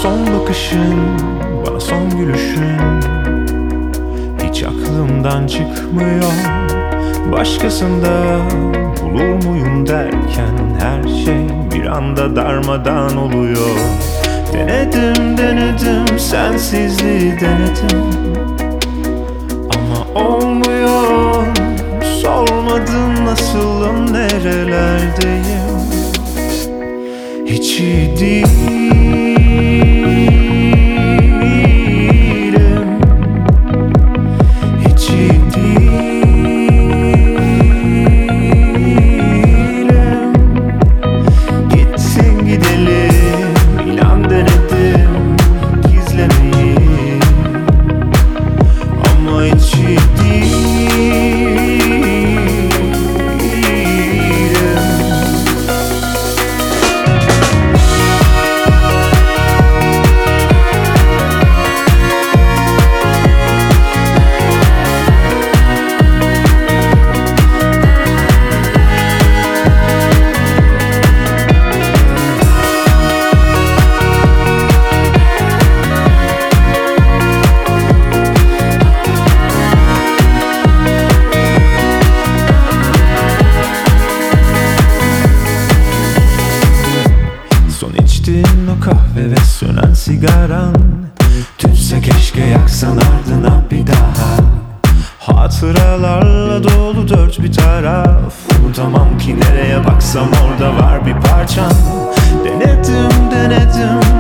son bakışın, bana son gülüşün hiç aklımdan çıkmıyor. Başkasında bulur muyum derken her şey bir anda darmadan oluyor. Denedim sensizliği denedim ama olmuyor. Sormadım nasılım, nerelerdeyim, hiç iyi değilim. Hiç iyi değilim. Gitsin gidelim, inan denedim gizlemeyi ama hiç iyi değilim. İçtiğin o kahve ve sönen sigaran tütse keşke yaksan ardına bir daha. Hatıralarla dolu dört bir taraf, unutamam ki nereye baksam orada var bir parçan. Denedim